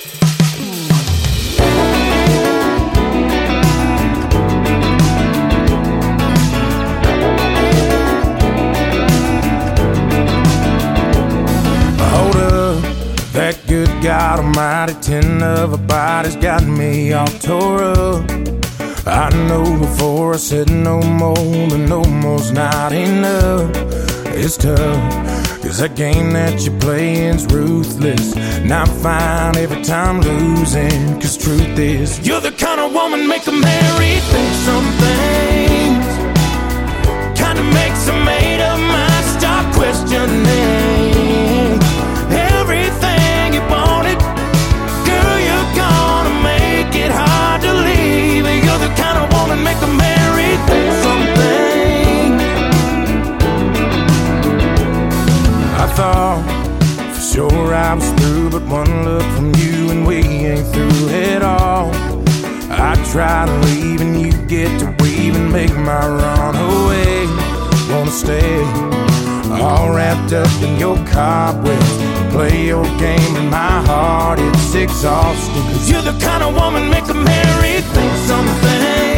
That good God Almighty, 10 of a body's got me all tore up. I know before I said no more, but no more's not enough. It's tough, 'cause that game that you're playing's ruthless. Not fine every time losing, 'cause truth is, you're the kind of woman make a man rethink some things. Kinda makes a made up mind stop questioning everything you wanted. Girl, you're gonna make it hard to leave. You're the kind of woman make a man rethink something. I thought for sure I was through, but one look from you and we ain't through at all. I try to leave and you get to weave and make my run away. Wanna stay all wrapped up in your cobwebs, play your game and my heart, it's exhausting. 'Cause you're the kind of woman make a man rethink something.